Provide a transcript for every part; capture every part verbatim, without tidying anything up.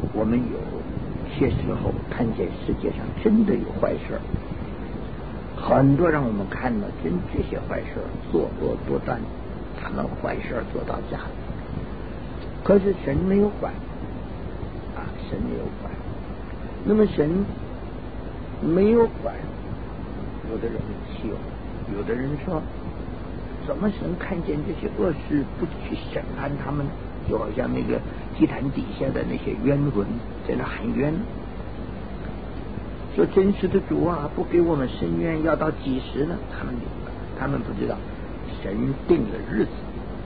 我们有些时候看见世界上真的有坏事，很多让我们看了真这些坏事作恶多端，他们坏事做到家里，可是神没有管啊，神没有管。那么神没有管，有的人气哦，有的人说，怎么神看见这些恶事不去审判他们？就好像那个祭坛底下的那些冤魂在那喊冤，说真实的主啊，不给我们伸冤，要到几时呢？他们他们不知道，神定了日子，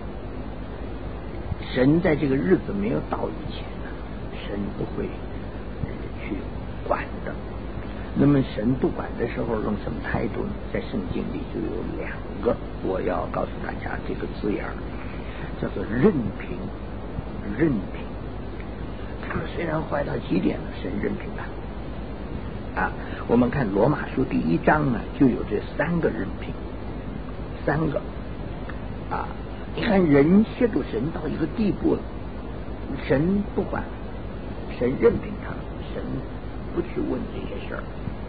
神在这个日子没有到以前呢，神不会去管的。那么神不管的时候用什么态度呢？在圣经里就有两个，我要告诉大家这个字眼叫做任凭。任凭，他们虽然坏到极点了，神任凭他啊。我们看罗马书第一章呢，就有这三个任凭，三个啊。你看人亵渎神到一个地步了，神不管，神任凭他，神不去问这些事儿。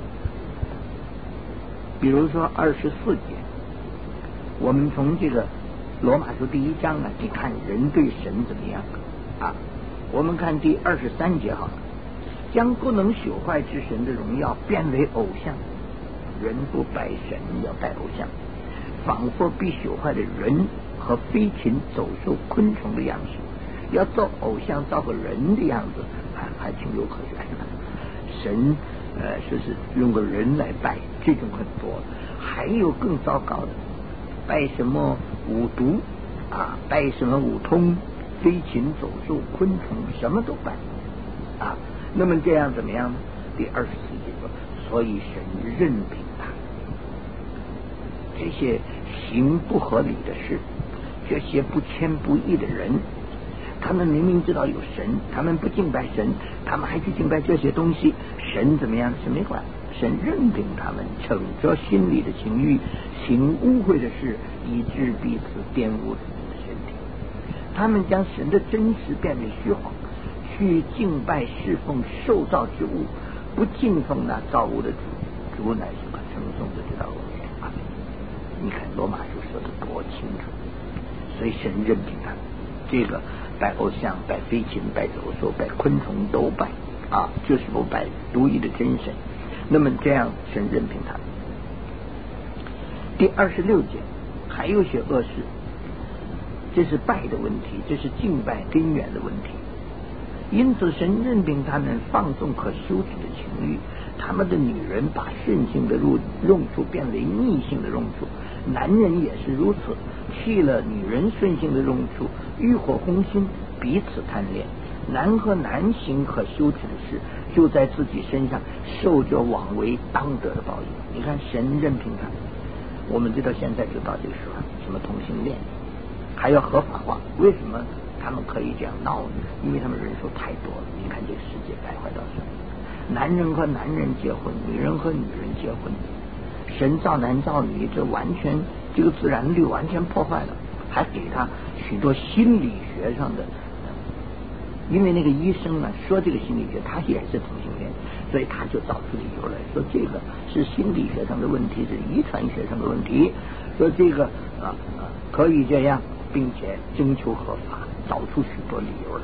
比如说二十四节，我们从这个罗马书第一章啊，你看人对神怎么样啊？我们看第二十三节好了，将不能朽坏之神的荣耀变为偶像，人不拜神要拜偶像，仿佛必朽坏的人和飞禽走兽昆虫的样式，要造偶像造个人的样子，还还情有可原的。神呃说是用个人来拜，这种很多，还有更糟糕的，拜什么五毒啊，拜什么五通，飞禽走兽昆虫什么都拜啊。那么这样怎么样呢？第二十四节说，所以神任凭他这些行不合理的事，这些不谦不义的人，他们明明知道有神，他们不敬拜神，他们还去敬拜这些东西，神怎么样？神没管，神任凭他们逞着心里的情欲，行污秽的事，以致彼此玷污自己的身体。他们将神的真实变为虚谎，去敬拜侍奉受造之物，不敬奉那造物的主，主乃是可称颂的，知道我们啊。你看罗马书说的多清楚，所以神任凭他们，这个拜偶像、拜飞禽、拜走兽、拜昆虫都拜啊，就是不拜独一的真神。那么这样神任凭他们。第二十六节还有些恶事，这是拜的问题，这是敬拜根源的问题。因此神任凭他们放纵可羞耻的情欲，他们的女人把顺性的用处变为逆性的用处，男人也是如此，弃了女人顺性的用处，欲火攻心，彼此贪恋。男和男行可羞耻的事，就在自己身上受着枉为当得的报应。你看神任凭他，我们知道现在就到这个时候，什么同性恋还要合法化，为什么他们可以这样闹呢？因为他们人数太多了。你看这个世界败坏到什么？男人和男人结婚，女人和女人结婚，神造男造女，这完全这个自然律完全破坏了，还给他许多心理学上的，因为那个医生呢说这个心理学他也是同性恋，所以他就找出理由来说这个是心理学上的问题，是遗传学上的问题，说这个啊啊可以这样，并且征求合法，找出许多理由来。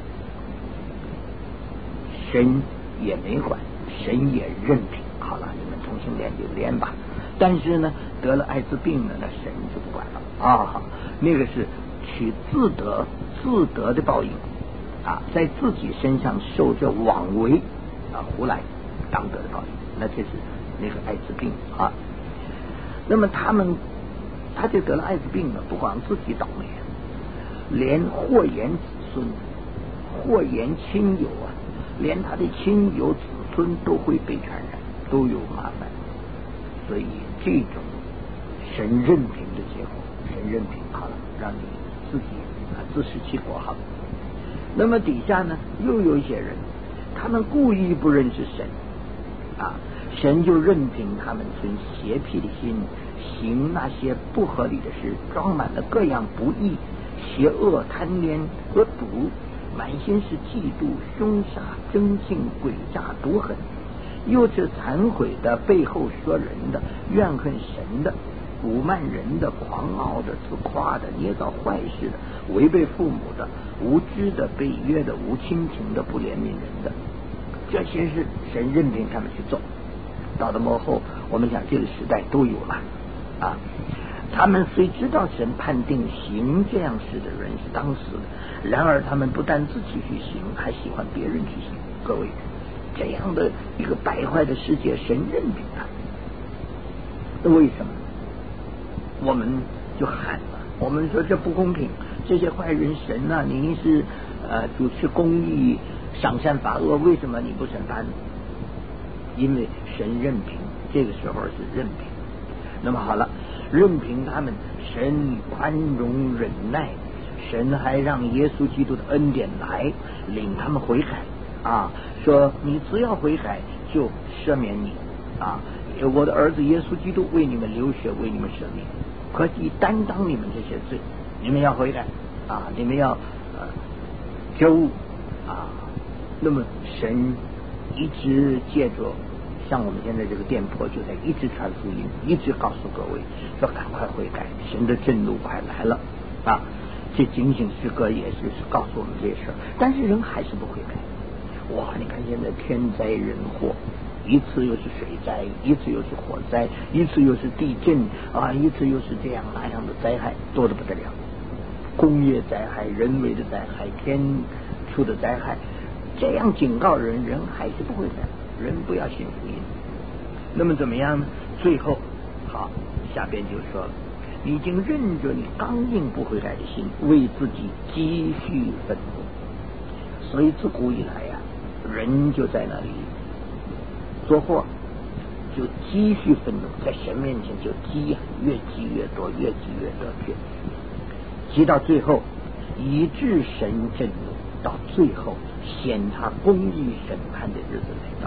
神也没管，神也任凭，好了，你们同性恋就恋吧。但是呢，得了艾滋病了，那神就不管了啊，那个是取自得自得的报应啊，在自己身上受着枉为啊胡来当得的报应，那这是那个艾滋病啊。那么他们他就得了艾滋病了，不光自己倒霉，连祸延子孙，祸延亲友啊，连他的亲友子孙都会被传染，都有麻烦。所以这种神任凭的结果，神任凭好了，让你自己啊自食其果好了。那么底下呢，又有一些人，他们故意不认识神啊，神就任凭他们存邪僻的心，行那些不合理的事，装满了各样不义、邪恶、贪恋和赌， 满心是嫉妒、凶杀、争竞、诡诈、毒狠，又是残毁的，背后说人的，怨恨神的，辱慢人的，狂傲的，自夸的，捏造坏事的，违背父母的，无知的，背约的，无亲情的，不怜悯人的，这些是神任凭他们去做。到了末后，我们讲这个时代都有了啊。他们虽知道神判定行这样事的人是当死的，然而他们不但自己去行，还喜欢别人去行。各位，这样的一个败坏的世界，神任凭啊。那为什么？我们就喊了，我们说这不公平，这些坏人神啊，您是呃主持公义，赏善罚恶，为什么你不审判？因为神任凭，这个时候是任凭。那么好了，任凭他们，神宽容忍耐，神还让耶稣基督的恩典来领他们悔改啊，说你只要悔改就赦免你啊，我的儿子耶稣基督为你们流血，为你们赦免，可以担当你们这些罪，你们要悔改啊，你们要呃觉悟啊。那么神一直借着像我们现在这个电波，就在一直传福音，一直告诉各位说赶快悔改，神的震怒快来了啊！这警醒诗歌也是是告诉我们这些事儿，但是人还是不悔改。哇，你看现在天灾人祸，一次又是水灾，一次又是火灾，一次又是地震啊，一次又是这样那样的灾害，多得不得了。工业灾害、人为的灾害、天出的灾害，这样警告人，人还是不会改，人不要信福音。那么怎么样呢？最后好，下边就说了，你已经认着你刚硬不悔改的心，为自己积蓄愤怒。所以自古以来呀、啊，人就在那里做祸，就积蓄愤怒，在神面前就积呀、啊，越积越多，越积越多，越积到最后，以致神震怒，到最后显他公义审判的日子来到。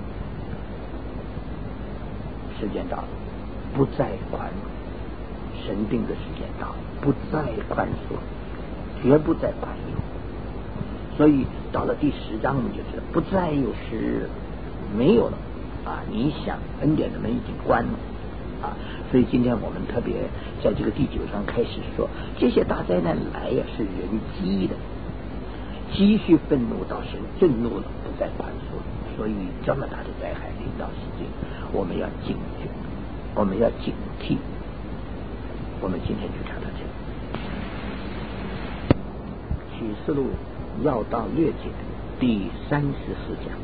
时间到了，不再宽容，神定的时间到了，不再宽恕，绝不再宽容。所以到了第十章，你就知道不再有时日，没有了啊！你想恩典的门已经关了啊！所以今天我们特别在这个第九章开始说，这些大灾难来呀、啊、是人积的，积蓄愤怒到神震怒了，不再宽恕了。所以这么大的灾害临到世界，我们要警觉，我们要警惕。我们今天就谈到这里。启示录要到略解第三十四讲，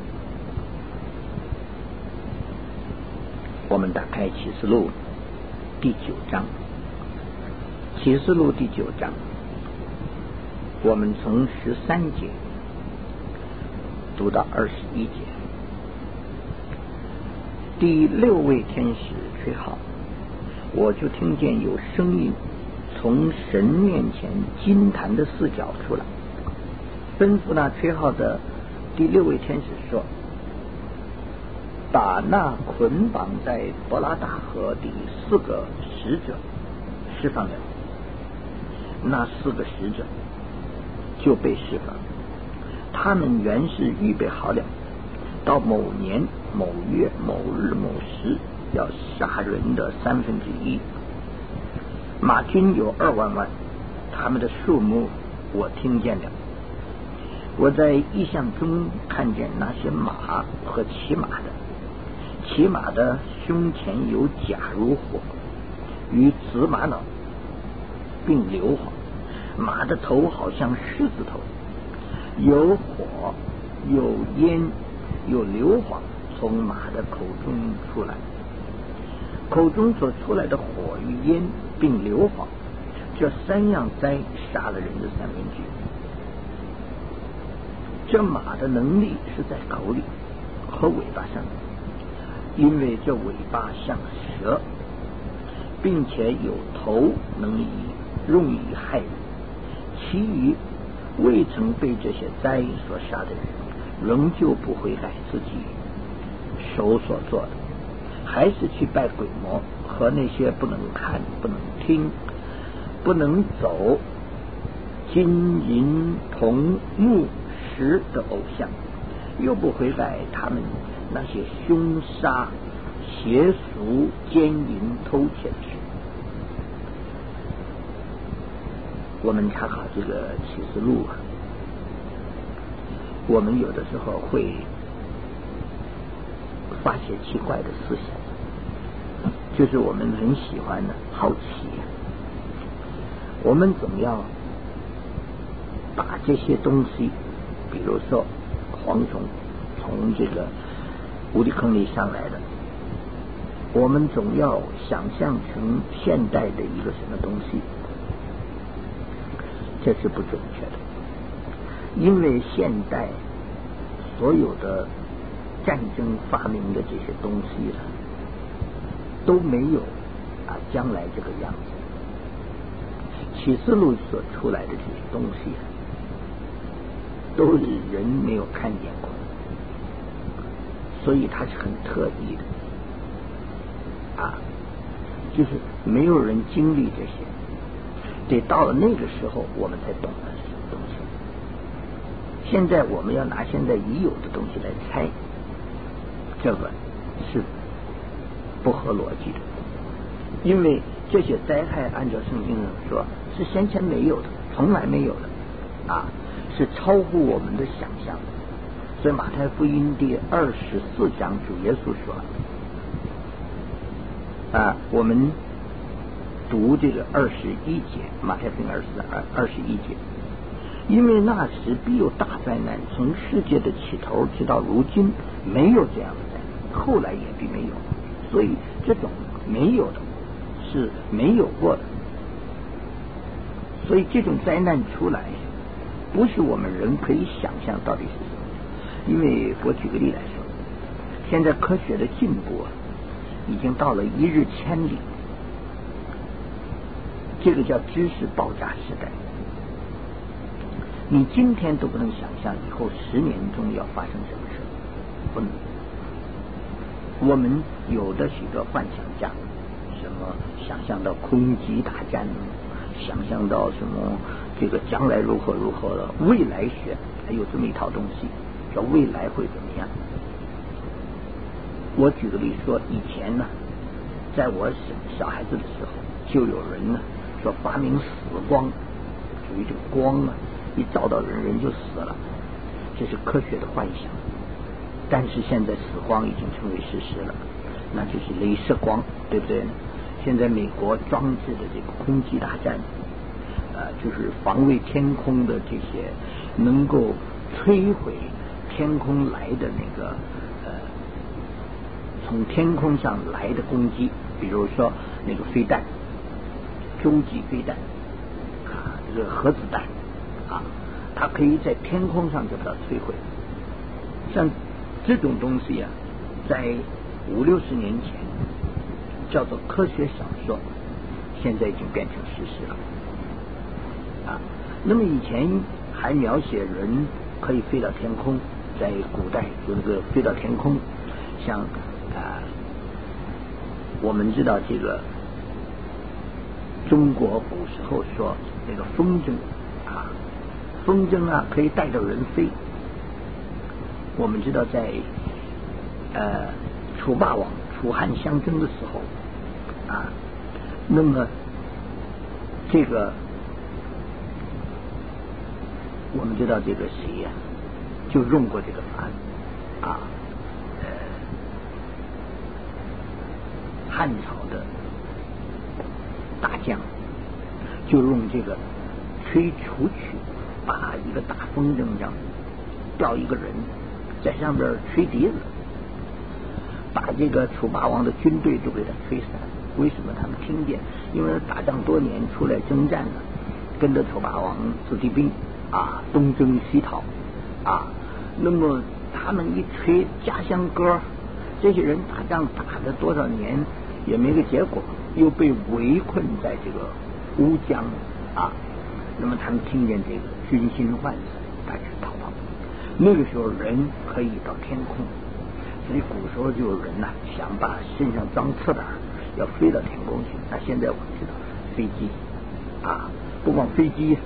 我们打开启示录第九章。启示录第九章，我们从十三节读到二十一节。第六位天使吹号，我就听见有声音从神面前金坛的四角出来，吩咐那吹号的第六位天使说，把那捆绑在伯拉大河的四个使者释放了。那四个使者就被释放，他们原是预备好了，到某年某月某日某时要杀人的三分之一。马军有二万万，他们的数目我听见了。我在异象中看见那些马和骑马的，骑马的胸前有甲如火，与紫玛瑙并硫磺，马的头好像狮子头，有火有烟有硫磺从马的口中出来，口中所出来的火与烟并硫磺，这三样灾杀了人的三分之一。这马的能力是在口里和尾巴上，因为这尾巴像蛇，并且有头能以用以害人。其余未曾被这些灾所杀的人，仍旧不悔改自己手所做的，还是去拜鬼魔和那些不能看不能听不能走金银铜木石的偶像，又不悔改他们那些凶杀、邪俗、奸淫、偷窃的事。我们查考这个启示录啊，我们有的时候会发现奇怪的思想，就是我们很喜欢的好奇，我们总要把这些东西，比如说蝗虫从这个无底坑里上来的，我们总要想象成现代的一个什么东西，这是不准确的。因为现代所有的战争发明的这些东西呢，都没有啊将来这个样子。启示录所出来的这些东西啊，都是人没有看见过，所以它是很特异的啊，就是没有人经历这些，得到了那个时候我们才懂得什么东西。现在我们要拿现在已有的东西来猜，这个是不合逻辑的，因为这些灾害按照圣经上说是先前没有的，从来没有的啊，是超乎我们的想象的。所以马太福音第二十四章主耶稣说啊，我们读这个二十一节，马太福音二十二二十一节，因为那时必有大灾难，从世界的起头直到如今没有这样的灾难，后来也必没有。所以这种没有的是没有过的，所以这种灾难出来不是我们人可以想象到底是什么。因为我举个例来说，现在科学的进步啊，已经到了一日千里，这个叫知识爆炸时代。你今天都不能想象以后十年中要发生什么事，不能。我们有的许多幻想家，什么想象到空袭大战，想象到什么这个将来如何如何的未来学，还有这么一套东西，叫未来会怎么样。我举个例说，以前呢，在我小孩子的时候，就有人呢说发明死光，属于这个光啊，一照到人，人就死了，这是科学的幻想。但是现在死光已经成为事实了，那就是镭射光，对不对？现在美国装置的这个空袭大战，呃，就是防卫天空的这些能够摧毁天空来的那个呃，从天空上来的攻击，比如说那个飞弹，洲际飞弹啊，这个核子弹啊，它可以在天空上就把它摧毁。像这种东西啊，在五六十年前叫做科学小说，现在已经变成事实了啊。那么以前还描写人可以飞到天空，在古代有那个飞到天空，像啊，我们知道这个中国古时候说那个风筝啊，风筝啊可以带着人飞。我们知道在呃楚霸王楚汉相争的时候啊，那么这个我们知道这个谁呀、啊，就用过这个法啊，呃，汉朝的大将就用这个吹楚曲，把一个大风筝上吊一个人，在上边吹笛子，把这个楚霸王的军队都给他吹散。为什么他们听见？因为打仗多年出来征战了，跟着楚霸王子弟兵啊东征西讨啊，那么他们一吹家乡歌，这些人打仗打了多少年也没个结果，又被围困在这个乌江啊，那么他们听见这个军心涣散，大家逃跑。那个时候人可以到天空，所以古时候就有人呐、啊、想把身上装翅膀，要飞到天空去。那现在我们知道飞机啊，不光飞机，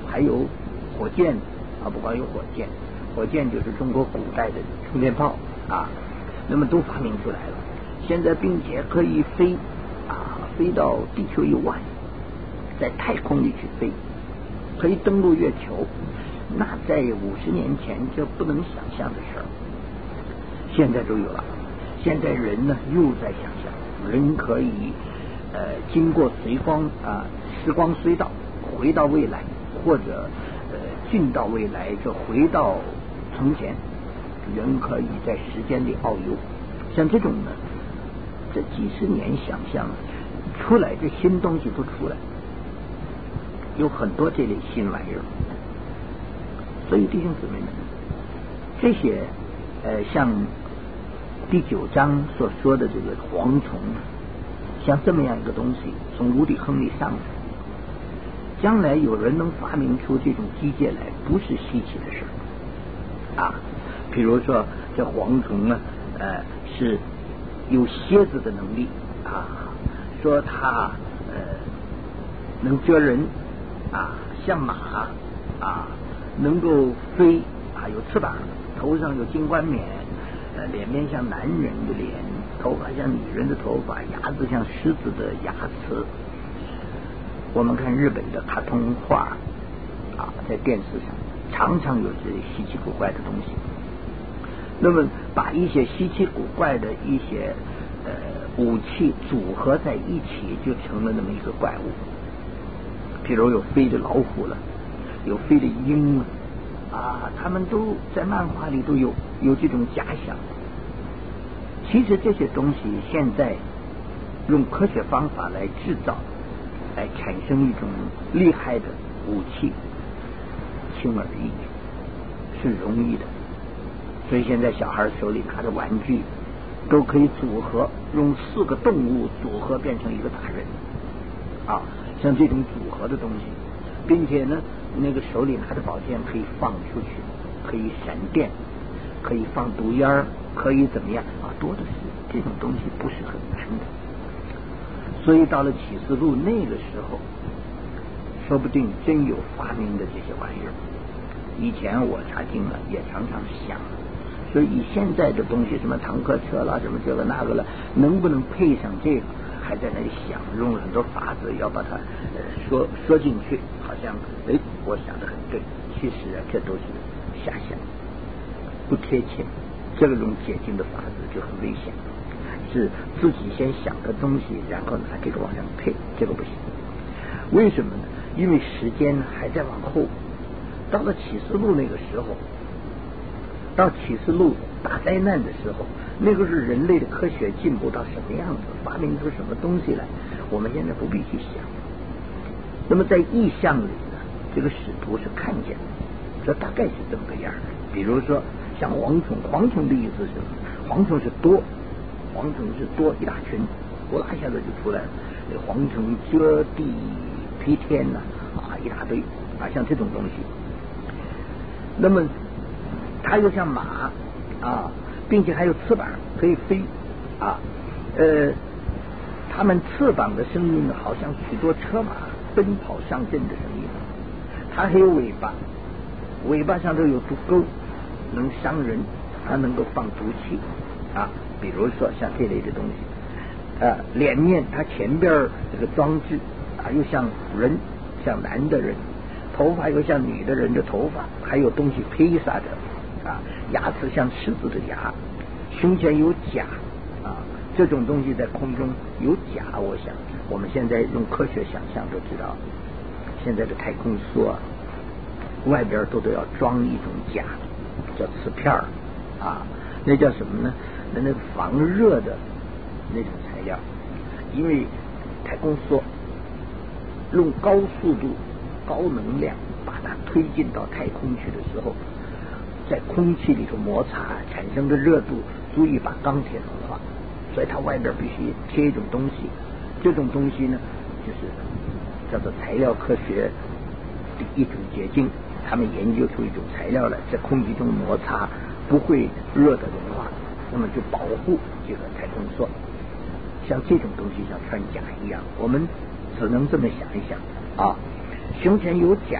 还有火箭啊，不光有火箭，火箭就是中国古代的充电炮啊，那么都发明出来了。现在并且可以飞啊，飞到地球以外，在太空里去飞，可以登陆月球。那在五十年前这不能想象的事儿，现在都有了。现在人呢又在想象，人可以呃经过随光啊时光隧道回到未来，或者呃进到未来就回到从前，人可以在时间里遨游。像这种呢，这几十年想象出来，这新东西都出来，有很多这类新玩意儿。所以弟兄姊妹们，这些呃像第九章所说的这个蝗虫，像这么样一个东西从无底坑里上来，将来有人能发明出这种机械来，不是稀奇的事啊。比如说这蝗虫呢，呃是有蝎子的能力啊，说它呃能蜇人啊，像马啊。能够飞啊，有翅膀，头上有金冠冕，呃，脸面像男人的脸，头发像女人的头发，牙子像狮子的牙齿。我们看日本的卡通画啊，在电视上常常有这稀奇古怪的东西。那么把一些稀奇古怪的一些呃武器组合在一起，就成了那么一个怪物。譬如有飞的老虎了。有飞的鹰啊，他们都在漫画里都有有这种假想。其实这些东西现在用科学方法来制造，来产生一种厉害的武器，轻而易举，是容易的。所以现在小孩手里拿着玩具，都可以组合，用四个动物组合变成一个大人啊，像这种组合的东西，并且呢。那个手里拿着宝剑可以放出去，可以闪电，可以放毒烟，可以怎么样啊？多的是，这种东西不是很难的。所以到了启示录那个时候，说不定真有发明的这些玩意儿。以前我查经了，也常常想，所以以现在的东西，什么坦克车啦，什么这个那个了，能不能配上这个？还在那里想，用了很多法子要把它呃说说进去，好像哎，我想的很对，其实啊，这都是瞎想，不贴切。这种解经的法子就很危险，是自己先想个东西，然后拿这个往上配，这个不行。为什么呢？因为时间还在往后，到了启示录那个时候，到启示录大灾难的时候。那个是人类的科学进步到什么样子，发明出什么东西来，我们现在不必去想。那么在意象里呢，这个使徒是看见的，这大概是这么个样的。比如说像蝗虫，蝗虫的意思是什么？蝗虫是多，蝗虫是多一大群，呼啦一下子就出来了。蝗虫遮地披天呐、啊，啊一大堆啊，像这种东西。那么它又像马啊。并且还有翅膀可以飞啊，呃，它们翅膀的声音好像许多车马奔跑上阵的声音。它还有尾巴，尾巴上头有毒钩，能伤人，它能够放毒气啊。比如说像这类的东西，啊，脸面它前边这个装置啊，又像人，像男的人，头发又像女的人的头发，还有东西披萨着。啊，牙齿像狮子的牙，胸前有甲啊，这种东西在空中有甲，我想我们现在用科学想象都知道，现在的太空梭、啊、外边都都要装一种甲，叫磁片啊，那叫什么呢？那那个防热的那种材料，因为太空梭用高速度、高能量把它推进到太空去的时候。在空气里头摩擦产生的热度足以把钢铁融化，所以它外边必须贴一种东西，这种东西呢就是叫做材料科学的一种结晶，他们研究出一种材料来，在空气中摩擦不会热的融化，那么就保护这个太空梭。像这种东西像穿甲一样，我们只能这么想一想啊，胸前有甲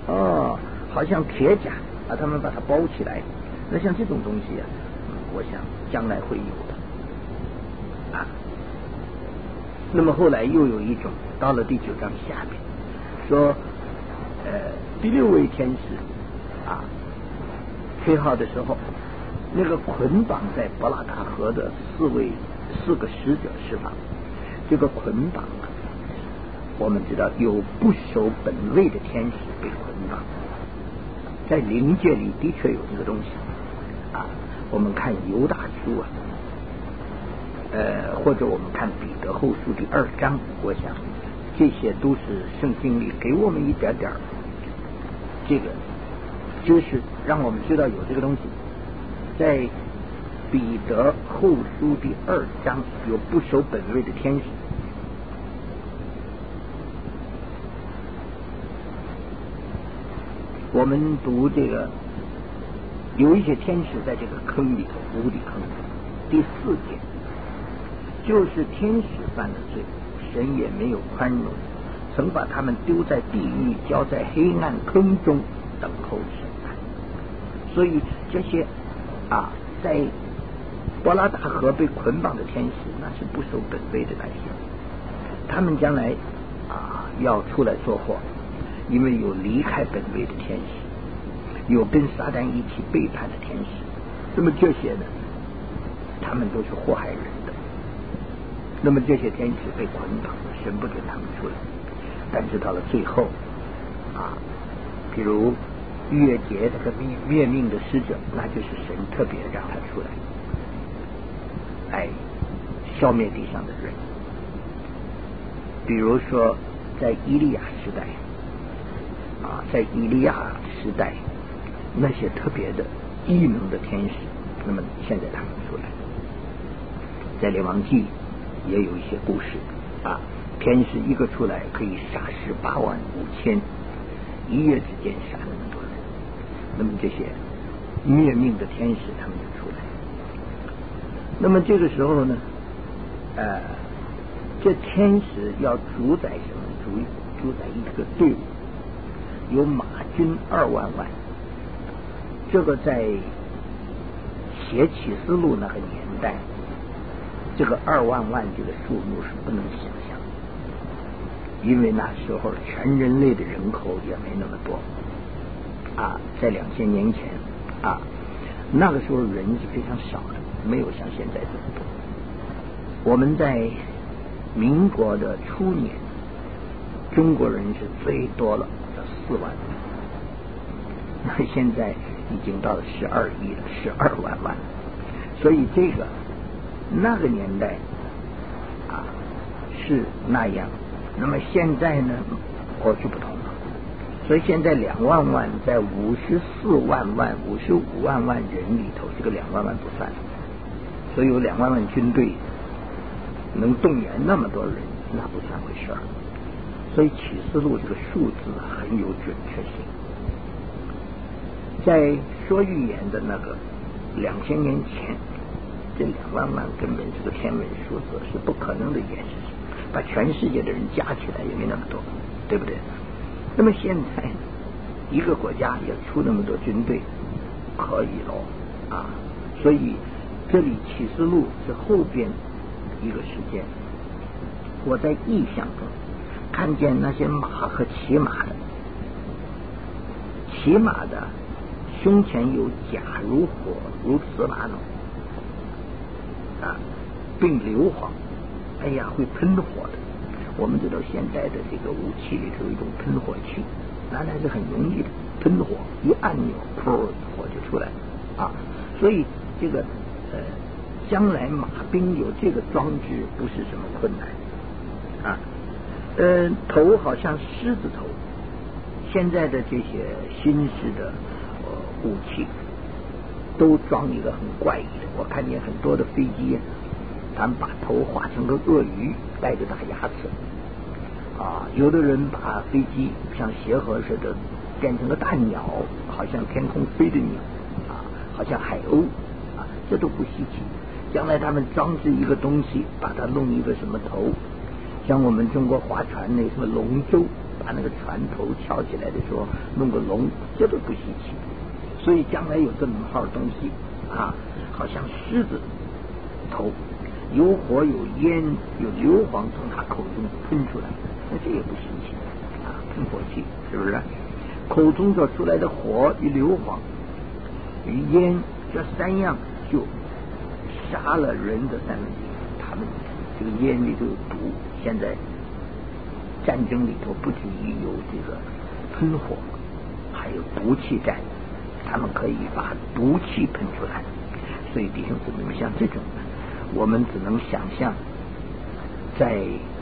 哦，好像铁甲把他们把它包起来。那像这种东西啊，我想将来会有的啊。那么后来又有一种，到了第九章下面说，呃，第六位天使啊吹号的时候，那个捆绑在伯拉大河的四位四个使者释放。这个捆绑啊，我们知道有不守本位的天使被捆绑，在灵界里的确有这个东西啊。我们看犹大书啊，呃，或者我们看彼得后书第二章，我想这些都是圣经里给我们一点点这个知识，让我们知道有这个东西。在彼得后书第二章有不守本位的天使。我们读这个，有一些天使在这个坑里头，无底坑。第四节就是天使犯了罪，神也没有宽容，曾把他们丢在地狱，交在黑暗坑中等候审判。所以这些啊，在伯拉大河被捆绑的天使，那是不守本位的那些，他们将来啊要出来做祸。因为有离开本位的天使，有跟撒旦一起背叛的天使，那么这些呢，他们都是祸害人的。那么这些天使被捆绑，神不准他们出来。但是到了最后啊，比如逾越节这个灭灭命的使者，那就是神特别让他出来，来消灭地上的人。比如说在以利亚时代啊，在以利亚时代，那些特别的异能的天使，那么现在他们出来，在列王记也有一些故事啊，天使一个出来可以杀十八万五千，一夜之间杀那么多人。那么这些灭命的天使他们就出来。那么这个时候呢，呃，这天使要主宰什么？主主宰一个队伍。有马军二万万，这个在写启示录那个年代，这个二万万这个数目是不能想象，因为那时候全人类的人口也没那么多啊，在两千年前啊，那个时候人是非常少的，没有像现在这么多。我们在民国的初年，中国人是最多了。四万，那现在已经到了十二亿了，十二万万。所以这个那个年代啊是那样，那么现在呢，过去不同了。所以现在两万万在五十四万万、五十五万万人里头，这个两万万不算，所以有两万万军队能动员那么多人，那不算回事儿。所以启示录这个数字很有准确性，在说预言的那个两千年前，这两万万根本是个天文数字，是不可能的一件事情，把全世界的人加起来也没那么多，对不对？那么现在一个国家也出那么多军队，可以喽啊！所以这里启示录是后边一个时间，我在意象中看见那些马和骑马的，骑马的胸前有甲如火如紫玛瑙啊，并硫磺，哎呀，会喷火的。我们知道现在的这个武器里头有一种喷火器，那那是很容易的，喷火一按钮，噗，火就出来啊。所以这个呃，将来马兵有这个装置不是什么困难啊。呃，头好像狮子头，现在的这些新式的呃武器都装一个很怪异的，我看见很多的飞机，他们把头画成个鳄鱼，带着大牙齿啊，有的人把飞机像鞋盒似的变成个大鸟，好像天空飞的鸟啊，好像海鸥啊，这都不稀奇。将来他们装置一个东西，把它弄一个什么头，像我们中国划船那什么龙舟把那个船头翘起来的时候弄个龙，这都不稀奇。所以将来有这么号东西啊，好像狮子头，有火有烟有硫磺从他口中喷出来，那这也不稀奇啊，喷火器是不是？口中所出来的火与硫磺与烟，这三样就杀了人的三分之一。他们这个烟里头有毒，现在战争里头不止于有这个喷火，还有毒气战，他们可以把毒气喷出来。所以弟兄姊妹们，像这种呢，我们只能想象在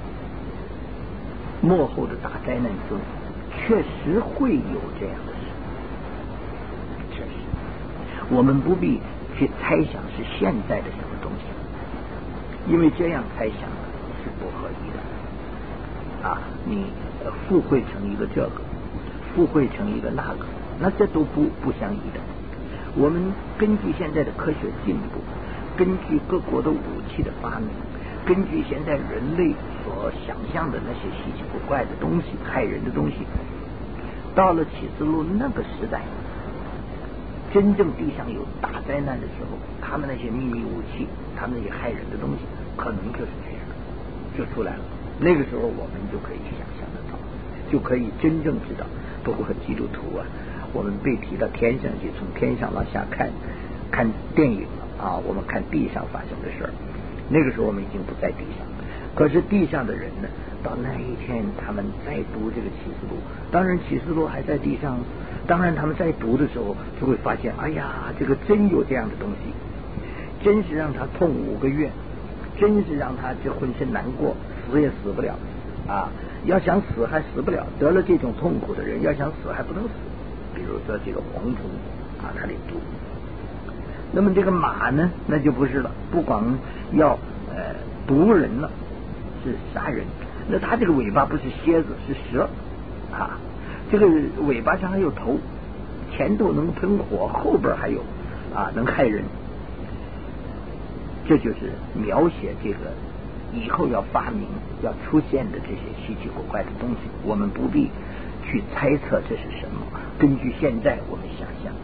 末后的大灾难中确实会有这样的事，确实我们不必去猜想是现在的什么东西，因为这样猜想是不合宜的啊！你附会成一个这个，附会成一个那个，那这都不不相宜的。我们根据现在的科学进步，根据各国的武器的发明，根据现在人类所想象的那些稀奇古怪的东西，害人的东西，到了启示录那个时代，真正地上有大灾难的时候，他们那些秘密武器，他们那些害人的东西，可能就是这样就出来了。那个时候我们就可以想象得到，就可以真正知道。不过基督徒啊，我们被提到天上去，从天上往下看看电影啊，我们看地上发生的事儿。那个时候我们已经不在地上，可是地上的人呢，到那一天他们再读这个启示录，当然启示录还在地上，当然他们在读的时候就会发现，哎呀，这个真有这样的东西，真是让他痛五个月，真是让他这浑身难过，死也死不了啊！要想死还死不了，得了这种痛苦的人要想死还不能死。比如说这个蝗虫啊，它的毒。那么这个马呢，那就不是了，不光要呃毒人了，是杀人。那它这个尾巴不是蝎子，是蛇啊，这个尾巴上还有头，前头能喷火，后边还有啊能害人。这就是描写这个以后要发明要出现的这些稀奇古怪的东西，我们不必去猜测这是什么，根据现在我们想象。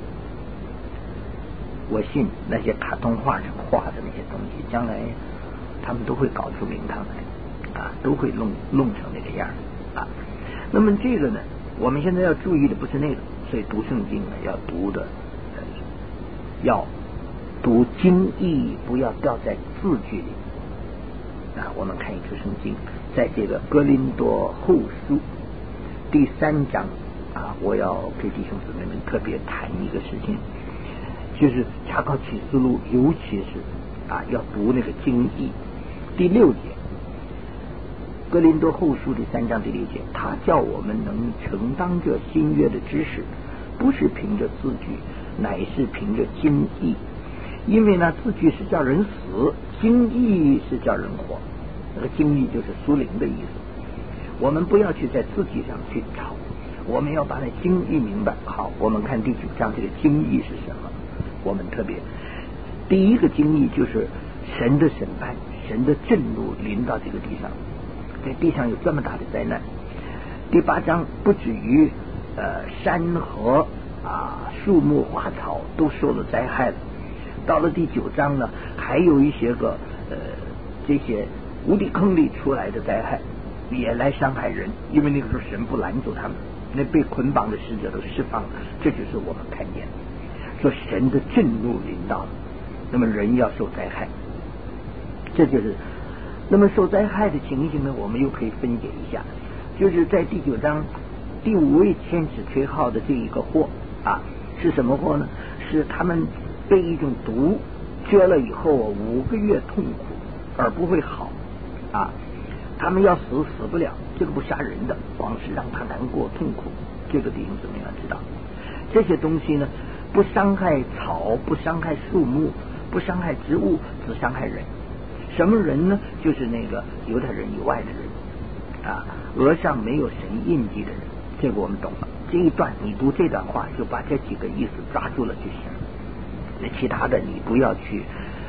我信那些卡通画上画的那些东西，将来他们都会搞出名堂来啊，都会弄弄成那个样啊。那么这个呢，我们现在要注意的不是那个，所以读圣经呢要读的，呃、要读经义，不要掉在字句里啊。我们看一处圣经，在这个哥林多后书第三章啊，我要给弟兄姊妹们特别谈一个事情。就是查考启示录，尤其是啊，要读那个经义。第六节，哥林多后书第三章第六节，他叫我们能承当这新约的知识，不是凭着字句，乃是凭着经义。因为呢，字句是叫人死，经义是叫人活。那个经义就是属灵的意思。我们不要去在字句上去找，我们要把那经义明白。好，我们看第九章这个经义是什么。我们特别第一个经历就是神的审判，神的震怒临到这个地上，在地上有这么大的灾难。第八章不止于呃山河啊树木花草都受了灾害了，到了第九章呢，还有一些个呃这些无底坑里出来的灾害也来伤害人，因为那个时候神不拦住他们，那被捆绑的使者都释放了。这就是我们看见的说神的震怒临到了，那么人要受灾害，这就是那么受灾害的情形呢，我们又可以分解一下，就是在第九章第五位天使吹号的这一个祸啊，是什么祸呢？是他们被一种毒蛰了以后五个月痛苦而不会好啊，他们要死死不了，这个不杀人的，光是让他难过痛苦，这个弟兄姊妹要知道，这些东西呢不伤害草，不伤害树木，不伤害植物，只伤害人。什么人呢？就是那个犹太人以外的人啊，额上没有神印记的人。这个我们懂了。这一段你读这段话，就把这几个意思抓住了就行。那其他的你不要去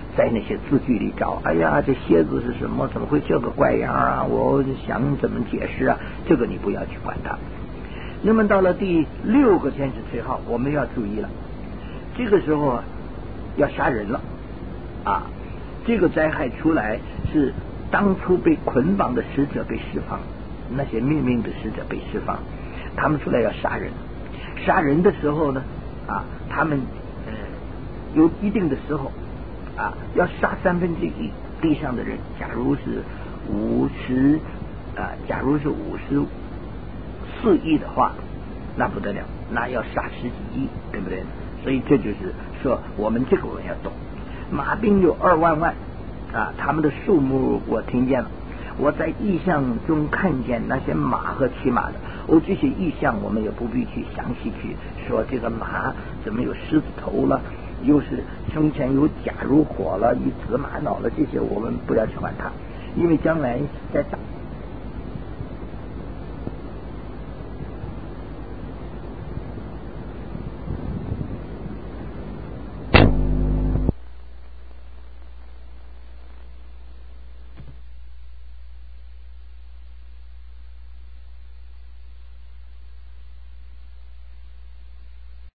在那些字句里找，哎呀，这蝎子是什么？怎么会这个怪样啊？我想怎么解释啊？这个你不要去管它。那么到了第六个天使吹号，我们要注意了，这个时候啊，要杀人了啊！这个灾害出来是当初被捆绑的使者被释放，那些命令的使者被释放，他们出来要杀人。杀人的时候呢，啊，他们呃有一定的时候啊，要杀三分之一地上的人。假如是五十啊，假如是五十四亿的话，那不得了，那要杀十几亿，对不对？所以这就是说，我们这个我们要懂。马兵有二万万啊，他们的数目我听见了。我在异象中看见那些马和骑马的，哦，这些异象我们也不必去详细去说，这个马怎么有狮子头了，又是胸前有甲如火了，以子玛瑙了，这些我们不要去管它，因为将来在打